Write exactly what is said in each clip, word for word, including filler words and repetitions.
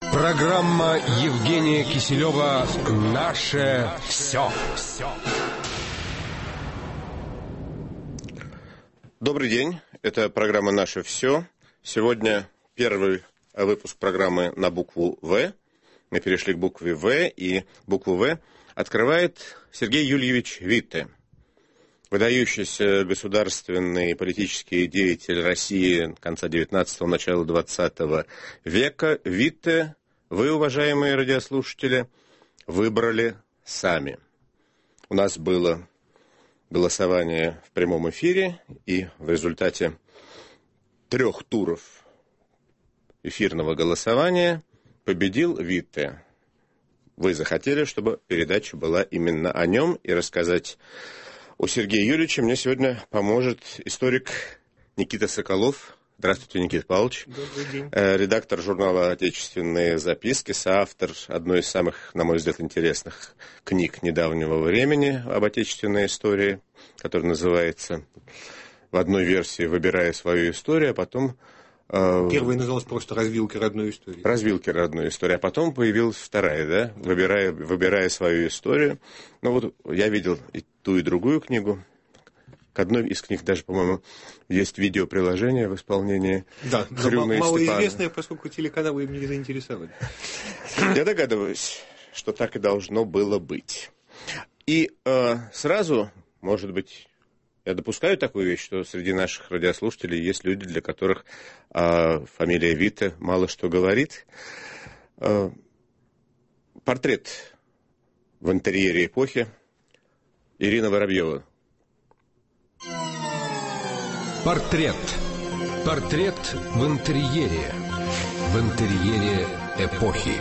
Программа Евгения Киселева «Наше все». Добрый день, это программа «Наше все». Сегодня первый выпуск программы на букву «В». Мы перешли к букве «В», и букву «В» открывает Сергей Юльевич Витте, выдающийся государственный и политический деятель России конца девятнадцатого, начала двадцатого века. Витте вы, уважаемые радиослушатели, выбрали сами. У нас было голосование в прямом эфире, и в результате трех туров эфирного голосования победил Витте. Вы захотели, чтобы передача была именно о нем, и рассказать о Сергее Юрьевиче мне сегодня поможет историк Никита Соколов. Здравствуйте, Никита Павлович. Добрый день. Редактор журнала «Отечественные записки», соавтор одной из самых, на мой взгляд, интересных книг недавнего времени об отечественной истории, которая называется в одной версии «Выбирая свою историю», а потом... Первая называлась просто «Развилки родной истории». «Развилки родной истории», а потом появилась вторая, да, «Выбирая, выбирая свою историю». Ну вот я видел и ту, и другую книгу. К одной из книг даже, по-моему, есть видеоприложение в исполнении да, Хрюна и Степана. Малоизвестное, поскольку телеканалы им не заинтересовали. Я догадываюсь, что так и должно было быть. И э, сразу, может быть, я допускаю такую вещь, что среди наших радиослушателей есть люди, для которых э, фамилия Витте мало что говорит. Э, портрет в интерьере эпохи. Ирина Воробьева. Портрет. Портрет в интерьере. В интерьере эпохи.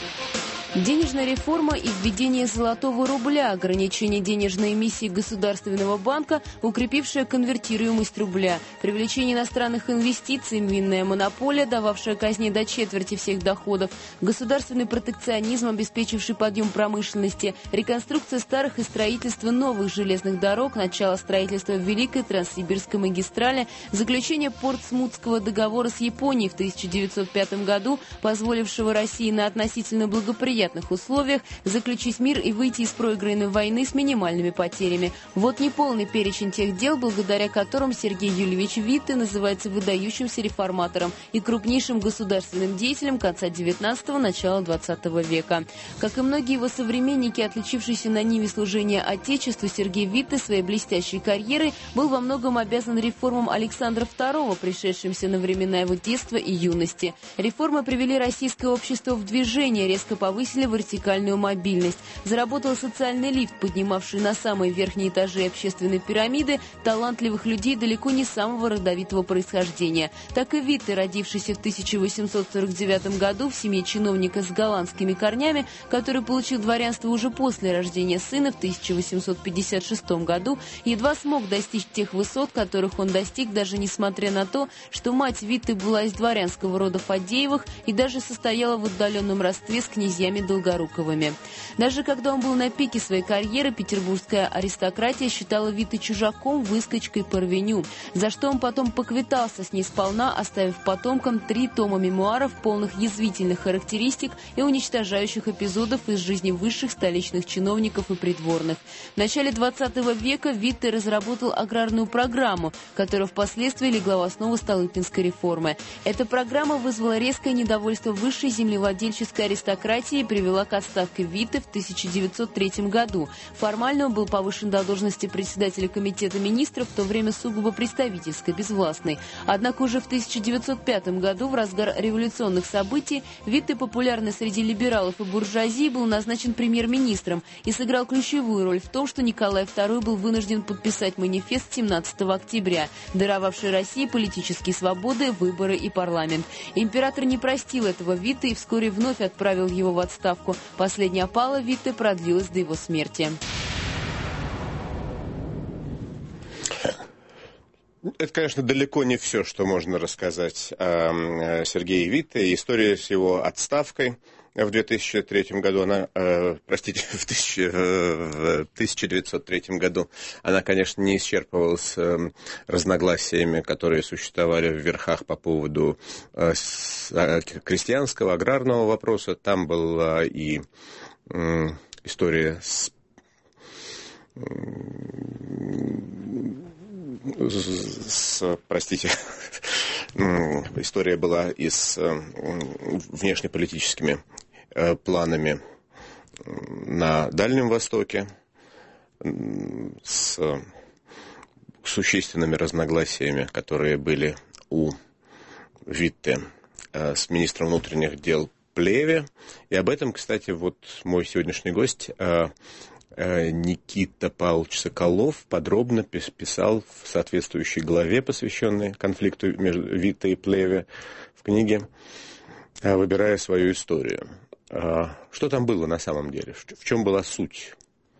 Денежная реформа и введение золотого рубля, ограничение денежной эмиссии Государственного банка, укрепившая конвертируемость рубля, привлечение иностранных инвестиций, минная монополия, дававшая казне до четверти всех доходов, государственный протекционизм, обеспечивший подъем промышленности, реконструкция старых и строительство новых железных дорог, начало строительства Великой Транссибирской магистрали, заключение Портсмутского договора с Японией в тысяча девятьсот пятом году, позволившего России на относительно благоприятных условиях заключить мир и выйти из проигранной войны с минимальными потерями. Вот неполный перечень тех дел, благодаря которым Сергей Юльевич Витте называется выдающимся реформатором и крупнейшим государственным деятелем конца девятнадцатого, начала двадцатого века. Как и многие его современники, отличившиеся на ниве служения Отечеству, Сергей Витте своей блестящей карьерой был во многом обязан реформам Александра второго, пришедшимся на времена его детства и юности. Реформы привели российское общество в движение, резко повысили вертикальную мобильность. Заработал социальный лифт, поднимавший на самые верхние этажи общественной пирамиды талантливых людей далеко не самого родовитого происхождения. Так и Витте, родившийся в тысяча восемьсот сорок девятом году в семье чиновника с голландскими корнями, который получил дворянство уже после рождения сына в тысяча восемьсот пятьдесят шестом году, едва смог достичь тех высот, которых он достиг, даже несмотря на то, что мать Витте была из дворянского рода Фадеевых и даже состояла в отдаленном родстве с князьями Долгоруковыми. Даже когда он был на пике своей карьеры, петербургская аристократия считала Витте чужаком, выскочкой, парвеню, за что он потом поквитался с ней сполна, оставив потомкам три тома мемуаров, полных язвительных характеристик и уничтожающих эпизодов из жизни высших столичных чиновников и придворных. В начале двадцатого века Витте разработал аграрную программу, которая впоследствии легла в основу Столыпинской реформы. Эта программа вызвала резкое недовольство высшей землевладельческой аристократии и привела к отставке Витте в тысяча девятьсот третьем году. Формально он был повышен до должности председателя комитета министров, в то время сугубо представительской, безвластной. Однако уже в тысяча девятьсот пятом году, в разгар революционных событий, Витте, популярный среди либералов и буржуазии, был назначен премьер-министром и сыграл ключевую роль в том, что Николай второй был вынужден подписать манифест семнадцатого октября, даровавший России политические свободы, выборы и парламент. Император не простил этого Витте и вскоре вновь отправил его в отставку. Последняя опала Витте продлилась до его смерти. Это, конечно, далеко не все, что можно рассказать о Сергее Витте. История с его отставкой в две тысячи третьем году, она, э, простите, в, тысяча, э, в тысяча девятьсот третьем году, она, конечно, не исчерпывалась э, разногласиями, которые существовали в верхах по поводу э, с, э, крестьянского, аграрного вопроса. Там была и э, история с С, простите, история была и с внешнеполитическими планами на Дальнем Востоке, с существенными разногласиями, которые были у Витте с министром внутренних дел Плеве. И об этом, кстати, вот мой сегодняшний гость Никита Павлович Соколов подробно писал в соответствующей главе, посвященной конфликту между Витте и Плеве, в книге «Выбирая свою историю». Что там было на самом деле? В чем была суть?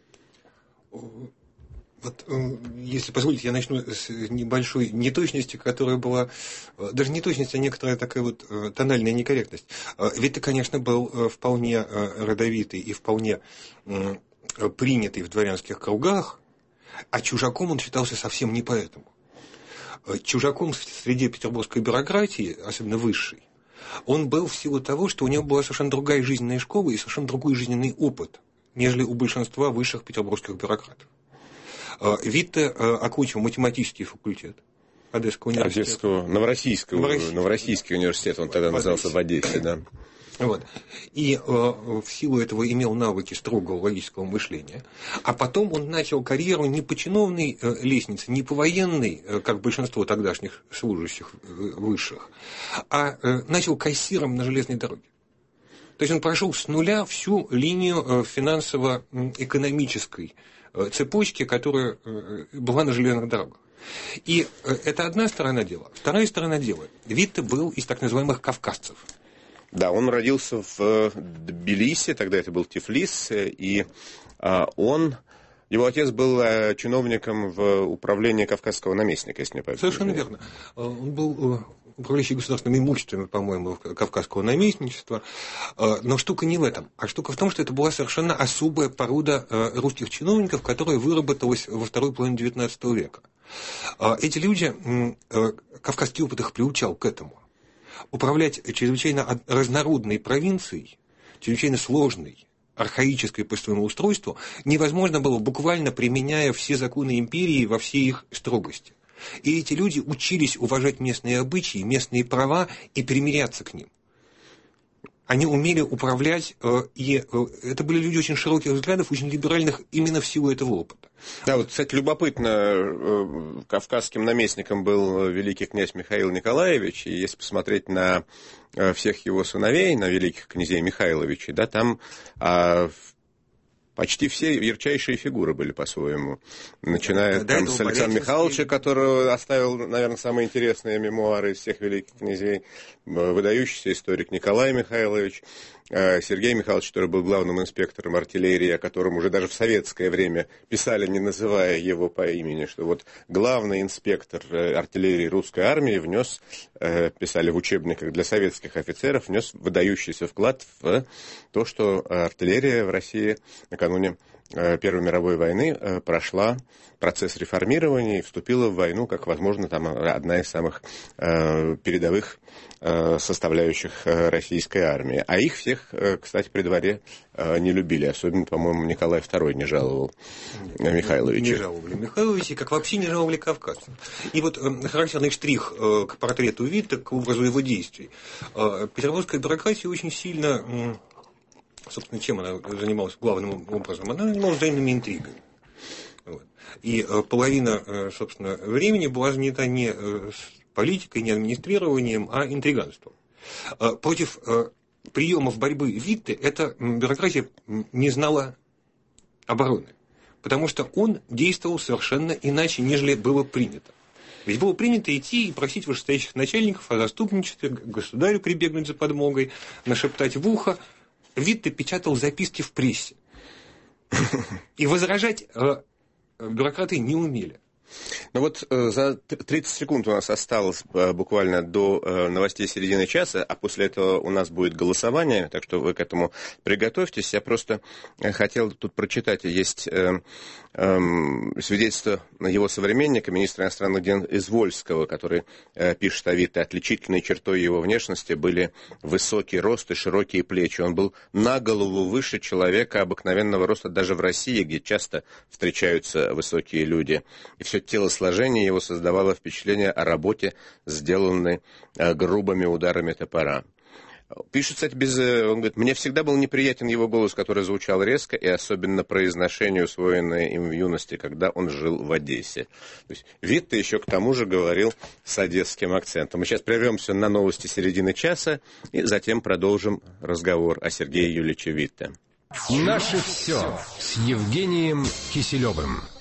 Вот, если позволите, я начну с небольшой неточности, которая была, даже не точность, а некоторая такая вот тональная некорректность. Витте, конечно, был вполне родовитый и вполне принятый в дворянских кругах, а чужаком он считался совсем не поэтому. Чужаком среди петербургской бюрократии, особенно высшей, он был в силу того, что у него была совершенно другая жизненная школа и совершенно другой жизненный опыт, нежели у большинства высших петербургских бюрократов. Витте окончил математический факультет Одесского университета. Одесского, Новороссийского, Новороссийский. Новороссийский университет, он тогда назывался в Одессе, да. Вот. И э, в силу этого имел навыки строгого логического мышления. А потом он начал карьеру не по чиновной э, лестнице, не по военной, э, как большинство тогдашних служащих э, высших, а э, начал кассиром на железной дороге. То есть он прошел с нуля всю линию э, финансово-экономической э, цепочки, которая э, была на железных дорогах. И э, это одна сторона дела. Вторая сторона дела. Витте был из так называемых кавказцев. Да, он родился в Тбилиси, тогда это был Тифлис, и он, его отец был чиновником в управлении кавказского наместника, если не помню. Совершенно верно. Он был управляющий государственными имуществами, по-моему, кавказского наместничества. Но штука не в этом, а штука в том, что это была совершенно особая порода русских чиновников, которая выработалась во второй половине девятнадцатого века. Эти люди, кавказский опыт их приучал к этому. Управлять чрезвычайно разнородной провинцией, чрезвычайно сложной, архаической по своему устройству, невозможно было, буквально применяя все законы империи во всей их строгости. И эти люди учились уважать местные обычаи, местные права и примиряться к ним. Они умели управлять, и это были люди очень широких взглядов, очень либеральных именно в силу этого опыта. Да, вот, кстати, любопытно, кавказским наместником был великий князь Михаил Николаевич, и если посмотреть на всех его сыновей, на великих князей Михайловичей, да, там а, почти все ярчайшие фигуры были по-своему, начиная там, с Александра Михайловича, который оставил, наверное, самые интересные мемуары из всех великих князей, выдающийся историк Николай Михайлович, Сергей Михайлович, который был главным инспектором артиллерии, о котором уже даже в советское время писали, не называя его по имени, что вот главный инспектор артиллерии русской армии внес, писали в учебниках для советских офицеров, внес выдающийся вклад в то, что артиллерия в России накануне Первой мировой войны прошла процесс реформирования и вступила в войну как, возможно, там одна из самых э, передовых э, составляющих российской армии. А их всех, кстати, при дворе э, не любили. Особенно, по-моему, Николай второй не жаловал Михайловича. Не жаловали Михайловича, как вообще не жаловали кавказцев. И вот э, характерный штрих э, к портрету Витте, к образу его действий. Э, петербургская бюрократия очень сильно... Э, Собственно, чем она занималась главным образом? Она занималась взаимными интригами. Вот. И э, половина, э, собственно, времени была занята не э, политикой, не администрированием, а интриганством. Э, против э, приемов борьбы Витте эта бюрократия не знала обороны, потому что он действовал совершенно иначе, нежели было принято. Ведь было принято идти и просить вышестоящих начальников о заступничестве, к государю прибегнуть за подмогой, нашептать в ухо. Витте печатал записки в прессе. И возражать э, бюрократы не умели. Ну вот за тридцать секунд у нас осталось буквально до новостей середины часа, а после этого у нас будет голосование, так что вы к этому приготовьтесь. Я просто хотел тут прочитать, есть э, э, свидетельство его современника, министра иностранных дел Извольского, который э, пишет о Витте: отличительной чертой его внешности были высокий рост и широкие плечи. Он был на голову выше человека обыкновенного роста даже в России, где часто встречаются высокие люди. И все телосложение его создавало впечатление о работе, сделанной э, грубыми ударами топора. Пишет, кстати, без... Он говорит: мне всегда был неприятен его голос, который звучал резко, и особенно произношение, усвоенное им в юности, когда он жил в Одессе. То есть Витте еще к тому же говорил с одесским акцентом. Мы сейчас прервемся на новости середины часа, и затем продолжим разговор о Сергее Юльевиче Витте. Наше все с Евгением Киселевым.